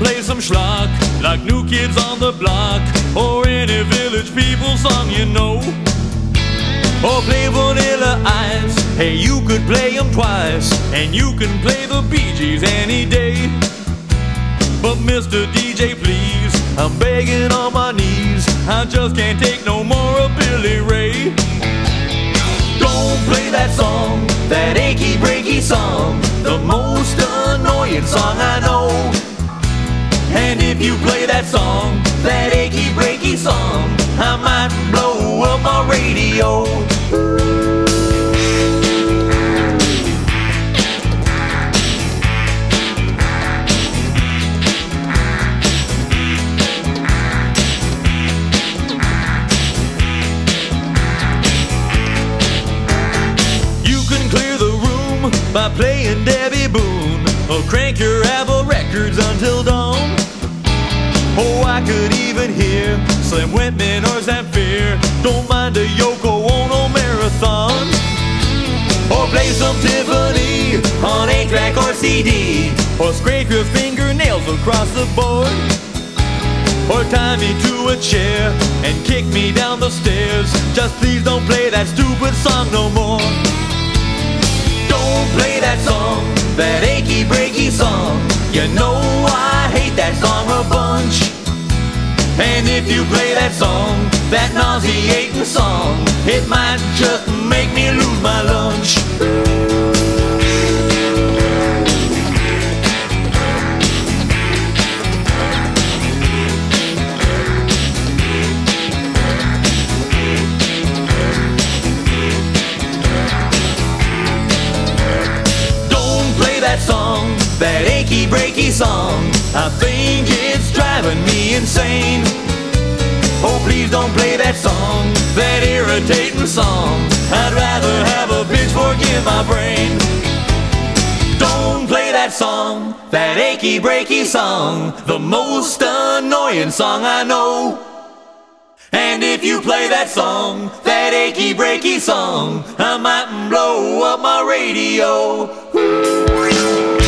play some schlock, like New Kids on the Block, or any Village People song you know. Or play Vanilla Ice, hey, you could play them twice, and you can play the Bee Gees any day. But Mr. DJ, please, I'm begging on my knees, I just can't take no more of Billy Ray. Don't play that song, that achy breaky song, the most annoying song I know. And if you play that song, that achy breaky song, I might blow up my radio. By playing Debbie Boone, or crank your Apple records until dawn. Oh, I could even hear Slim Whitman or Zamfir. Don't mind a Yoko Ono marathon. Or play some Tiffany on 8-track or CD, or scrape your fingernails across the board. Or tie me to a chair and kick me down the stairs. Just please don't play that stupid song no more. Don't play that song, that achy breaky song. You know I hate that song a bunch. And if you play that song, that nauseating song, it might just make me lose my lunch. That song, that achy breaky song, I think it's driving me insane. Oh, please don't play that song, that irritating song. I'd rather have a pitchfork in my brain. Don't play that song, that achy breaky song, the most annoying song I know. And if you play that song, that achy breaky song, I might blow up my radio.